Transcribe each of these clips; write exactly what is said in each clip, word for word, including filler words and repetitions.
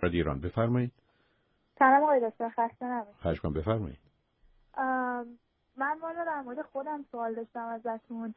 مشهد ایران. بفرمایید. سلام آقای دکتر، خسته نباشید. خواهش می‌کنم، بفرمایید. من والا در مورد خودم سوال داشتم ازتون.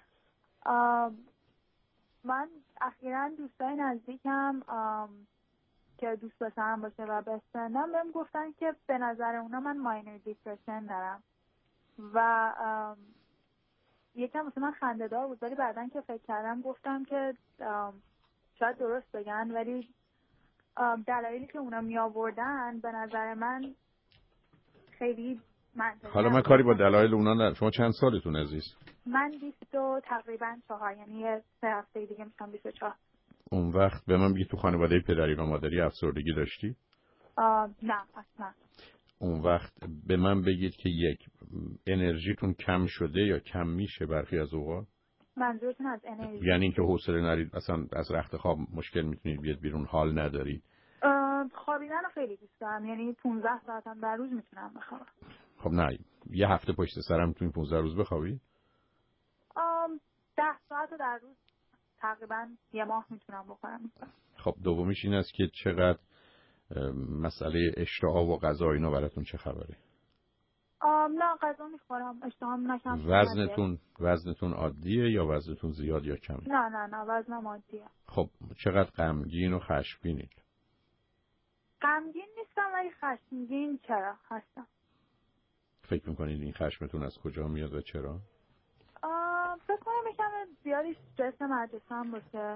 من اخیراً دوستای نزدیکم که دوست داشتم باشه و به سنم بهم گفتن که به نظر اونا من ماینور دیپرشن دارم و یکم مثلا من خنده‌دار بود، ولی بعداً که فکر کردم گفتم که شاید درست بگن، ولی دلایلی که اونا می آوردن به نظر من خیلی منطقی. حالا من کاری با دلایل اونا ندارم. شما چند سالتون عزیز؟ من بیست و تقریبا چهار، یعنی سه هفته دیگه میشم بیست و چهار. اون وقت به من بگید تو خانواده پدری و مادری افسردگی داشتی؟ نه اصلا. اون وقت به من بگید که یک، انرژیتون کم شده یا کم میشه برخی از اوقات؟ منظورتون از انرژی؟ یعنی اینکه حوصله نرید، اصلا از رخت خواب مشکل میتونید بیاد بیرون، حال ندارید؟ خوابیدن رو خیلی دوست دارم، یعنی پانزده ساعتم در روز میتونم بخوابم. خب نه، یه هفته پشت سرم میتونید پانزده روز بخوابید؟ ده ساعت در روز تقریبا یه ماه میتونم بخورم. خب دومیش این است که چقدر مسئله اشتها و غذا اینا براتون چه خبره؟ نه غذا میخورم، اشتهام نکم. وزنتون وزنتون عادیه یا وزنتون زیاد یا کمه؟ نه نه نه وزنم عادیه. خب چقدر غمگین و خشمگینید؟ غمگین نیستم ولی خشمگین چرا هستم. فکر میکنید این خشمتون از کجا میاد و چرا؟ فکر کنم یکم زیادی استرس مدرسه هم باشه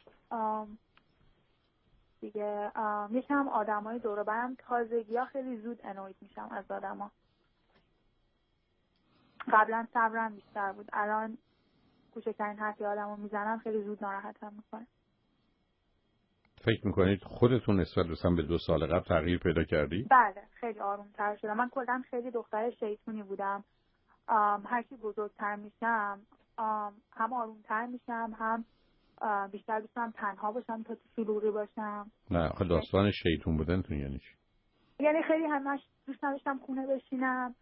دیگه. یکم آدم های دور و برم تازگی ها خیلی زود انویت میشم از آدم ها. قبلا صبرم بیشتر بود، الان کوچکترین حرفی آدم رو میزنم خیلی زود ناراحتم میکنه. فکر میکنید خودتون نسبت رسن به دو سال قبل تغییر پیدا کردی؟ بله خیلی آرومتر شدم. من کلا خیلی دختر شیطونی بودم. هرچی بزرگتر میشم هم آرومتر میشم، هم بیشتر دوستم تنها باشم تا تو شلوغی باشم. نه آخه داستان شیطون بودنتون یعنی چی؟ یعنی خیلی همش دوست نداشتم خونه بشینم،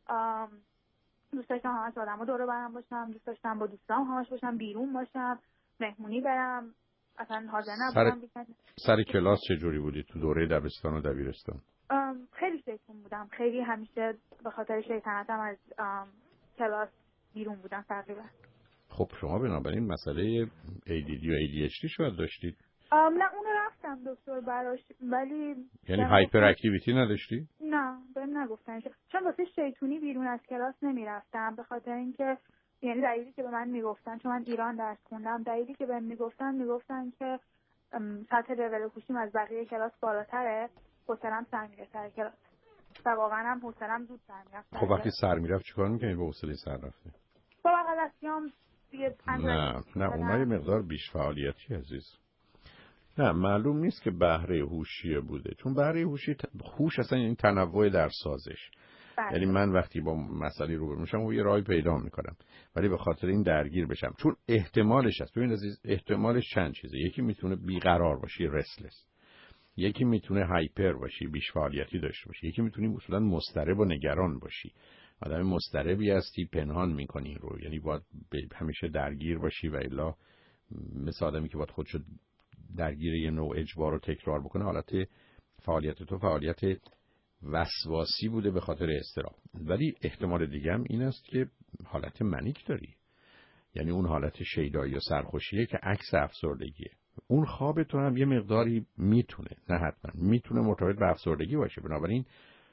دوست داشتم همش آدما دور و برم باشم، دوست داشتم با دوستام همش باشم، بیرون باشم، مهمونی برم، اصلا حاضر نبودم بیشتر. سر کلاس چه جوری بودید تو دوره دبستان و دبیرستان؟ خیلی شیطون بودم، خیلی همیشه به خاطر شیطنتم از کلاس بیرون بودم تقریبا. خب شما بنابراین مسئله ای دی دی و ای دی اچ دی شاید داشتید؟ نه اونو رفتم دکتر براش، ولی یعنی هایپر اکتیویتی نداشتی؟ نه بهم نگفتن، چون واسه شیطونی بیرون از کلاس نمیرفتم، به خاطر اینکه یعنی دلیلی که به من میگفتن، چون من ایران درس خوندم، دلیلی که بهم میگفتن میگفتن که سطح لول هوشیم از بقیه کلاس بالاتره، حوصله‌ام سر میره سر کلاس. و واقعا هم حوصله‌ام زود سر میرفت. خب وقتی سر میرفت چیکار می‌کنید با حوصله سر رفته؟ با غلطیام دیگه. نه نه اونها یه مقدار بیش فعالیتی عزیز. نه معلوم نیست که بهره هوشیه بوده، چون بهره هوشی هوش اصلا این تنوع در سازش. بله. یعنی من وقتی با مسئله روبرو میشم و یه راهی پیدا میکنم، ولی به خاطر این درگیر بشم، چون احتمالش هست. ببین عزیز، احتمالش چند چیزه. یکی میتونه بیقرار باشی، رسلس. یکی میتونه هایپر باشی، بیش فعالیتی داشته باشی. یکی میتونی اصولا مضطرب و نگران باشی. آدم مضطربی هستی، پنهان میکنی رو، یعنی باید همیشه درگیر باشی و الا مثل آدمی که باید خودشو درگیر یه نوع اجبار رو تکرار بکنه. حالت فعالیت تو فعالیت وسواسی بوده به خاطر اضطراب. ولی احتمال دیگه هم این است که حالت منیک داری، یعنی اون حالت شیدایی و سرخوشیه که عکس افسردگیه. اون خواب تو هم یه مقداری میتونه، نه حتما میتونه مرتبط به افسردگی باشه. بنابراین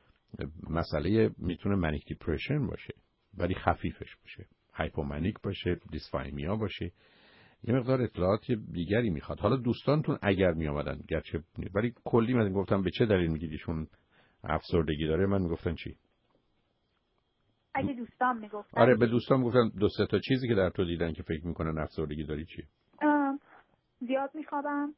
مسئله میتونه منیک دیپرشن باشه ولی خفیفش باشه، هایپومنیک باشه، دیسفایمیا باشه. یه مقدار اطلاعات دیگری میخواد. حالا دوستانتون اگر میامدن، گرچه ولی کلی من گفتم به چه دلیل میگید ایشون افسردگی داره، من میگفتن چی؟ اگه دوستان میگفتن، آره به دوستان گفتم دو سه تا چیزی که در تو دیدن که فکر میکنن افسردگی داری چی؟ زیاد میخوابم،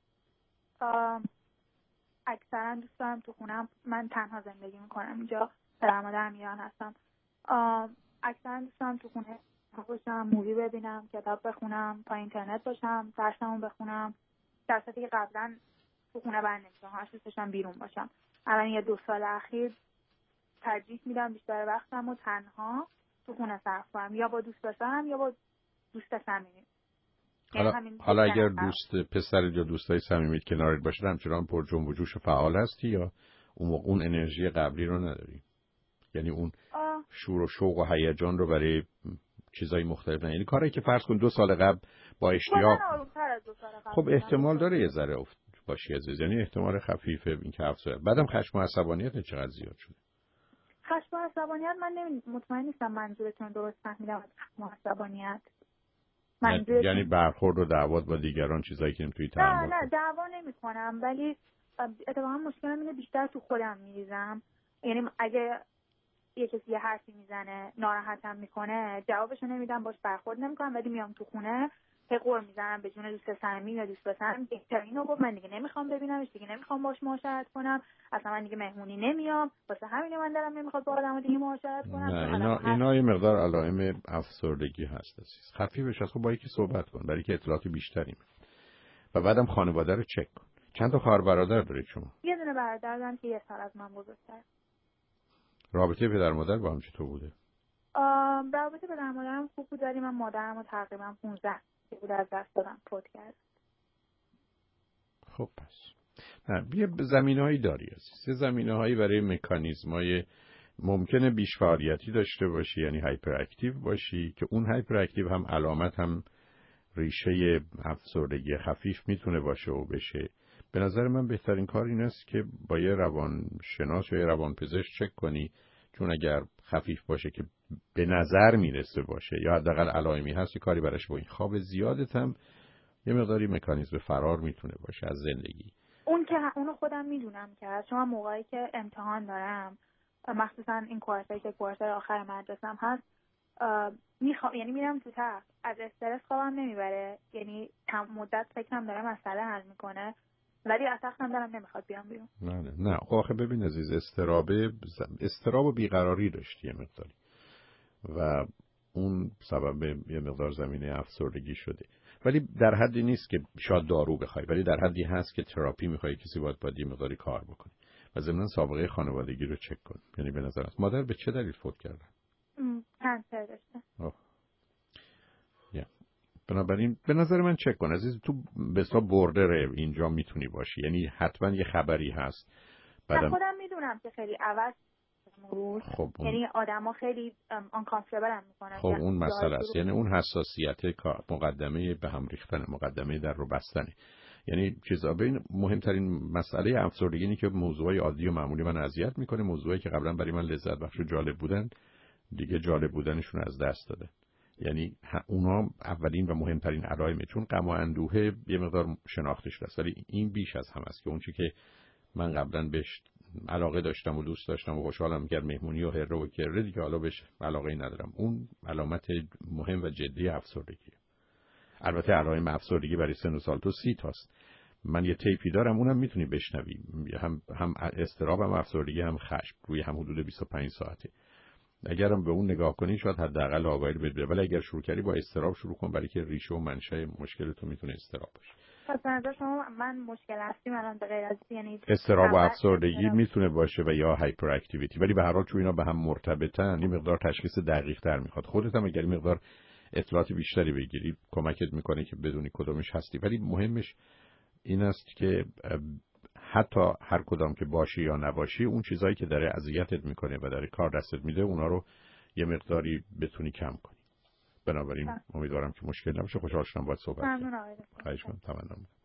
اکثرا دوست دارم تو خونم، من تنها زندگی میکنم اینجا، پدر مادرم ایران هستم، اکثرا دوست دارم تو خونه باشم، مووی ببینم، کتاب بخونم، تا اینترنت باشم، درسمو بخونم، در صورتی که قبلا تو خونه بند نمیشم، هر دوست داشتم بیرون باشم. الان یه دو سال اخیر ترجیح میدم بیشتر وقتم رو تنها تو خونه صرف کنم، یا با دوست داشتم یا با دوست صمیمی. حالا, حالا اگر دوست پسر یا دوستای صمیمیت کنارت باشه همچنان پر جنب و جوش و فعال هستی یا اون موقع اون انرژی قبلی رو نداری؟ یعنی اون آه. شور و شوق و هیجان رو برای چیزای مختلف نه، یعنی کاری که فرض کن دو سال قبل با اشتیاق خب احتمال داره یه ذره افت باشی عزیز، یعنی احتمال خفیفه این که افسر. بعدم خشم و عصبانیت چقدر زیاد شده؟ خشم و عصبانیت من نمی... مطمئن نیستم منظورتون درست فهمیدم. خشم و عصبانیت منظورتون یعنی برخورد و دعوات با دیگران، چیزایی که توی تعامل؟ نه نه دعوا نمی‌کنم، ولی اتفاقا مشکلم اینه بیشتر تو خودم میریزم. یعنی اگه یه کسی یه حرفی میزنه ناراحتم میکنه جوابشو نمیدم، باش برخورد نمیکنم، ولی میام تو خونه هی قور میزنم به جون دوست صمیمی یا دوست پسرم که اینو گفت من دیگه نمیخوام ببینمش، دیگه نمیخوام باش معاشرت کنم، اصلا من دیگه مهمونی نمیام، واسه همین من دلم نمیخواد با آدم دیگه معاشرت کنم. نه اینا اینا یه مقدار علائم افسردگی هست عزیز. خفیفش از خب با یکی صحبت کن برای که اطلاعات بیشتری میده و بعدم خانواده رو چک کن. چند تا خواهر برادر دارید شما؟ یه دونه برادر دارم که یه سال از من بزرگتره. رابطه پدر مادر با هم چطور بوده؟ رابطه پدر مادرم خوب بود، ولی من مادرم رو تقریبا پانزده بود از دست دادم، فوت کرد. خب پس نه بیا زمینه‌هایی داری عزیز. یه زمینه‌هایی برای مکانیزم‌های ممکنه بیش فعالیتی داشته باشی، یعنی هایپر اکتیو باشی که اون هایپر اکتیو هم علامت هم ریشه افسردگی خفیف میتونه باشه و بشه. به نظر من بهترین کار این است که با یه روانشناس یا یه روانپزشک چک کنی، چون اگر خفیف باشه که به نظر میرسه باشه یا حداقل علائمی هست یه کاری براش با این خواب زیادت هم یه مقداری مکانیزم فرار میتونه باشه از زندگی. اون که اونو خودم میدونم که چون موقعی که امتحان دارم، مخصوصا این کوارتری که کوارتر آخر مدرسم هست، میخوام یعنی میرم تو تخت، از استرس خوابم نمیبره، یعنی مدت فکرم داره مسئله حل میکنه، ولی از تختم دارم نمیخواد بیام بیرون. نه نه نه خب آخه ببین عزیز، استرابه استراب و بیقراری داشتی یه مقداری و اون سبب یه مقدار زمینه افسردگی شده، ولی در حدی نیست که شاید دارو بخوای، ولی در حدی هست که تراپی میخوای، کسی باید باید یه مقداری کار بکنه و ضمن سابقه خانوادگی رو چک کن. یعنی به نظر است مادر به چه دلیل فوت کردن؟ کانسر داشته. اوه یا بنابراین به نظر من چک کن عزیز، تو به حساب بوردر اینجا میتونی باشی، یعنی حتما یه خبری هست. بعدم من خودم میدونم که خیلی عوض مرور، خب اون... یعنی آدما خیلی آنکامفورتبل هم میکنن. خب اون مسئله است، یعنی اون حساسیت مقدمه به هم ریختن، مقدمه در رو بستنه. یعنی چیزا بین مهمترین مسئله افسردگی اینه که موضوعای عادی و معمولی من اذیت میکنه، موضوعی که قبلا برای من لذت بخش و جالب بودن دیگه جالب بودنشون از دست دادن. یعنی اونا اولین و مهمترین علائمه، چون غم و اندوه یه مقدار شناخته شده است، ولی این بیش از هم است که اون چیزی که من قبلا بهش علاقه داشتم و دوست داشتم و خوشحالم کرد، مهمونی و هره و کره، دیگه حالا بهش علاقه ندارم. اون علامت مهم و جدی افسردگیه. البته علائم افسردگی برای سن و سال تو سی تاست. من یه تیپی دارم اونم میتونی بشنوی، هم هم اضطراب هم افسردگی هم خشم، روی هم حدود بیست و پنج ساعته. اگرم به اون نگاه کنی شاید حداقل آگاهی بده، ولی اگر شروع کردی با اضطراب شروع کن، برای که ریشه و منشأ مشکل تو میتونه اضطراب باشه. پس نظر شما من مشکل هستیم الان به غیر از یعنی اضطراب و افسردگی میتونه باشه و یا هایپر اکتیویتی، ولی به هر حال چون اینا به هم مرتبطن این مقدار تشخیص دقیق تر میخواد. خودت هم اگر مقدار اطلاعات بیشتری بگیری کمکت میکنه که بدونی کدومش هستی، ولی مهمش این است که حتی هر کدام که باشی یا نباشی، اون چیزایی که داره اذیتت میکنه و داره کار دستت میده اونا رو یه مقداری بتونی کم کنی. بنابراین امیدوارم که مشکل نباشه. خوشحال شدم باهات صحبت کردم. ممنون آقای دکتر. خواهش می‌کنم. تمام.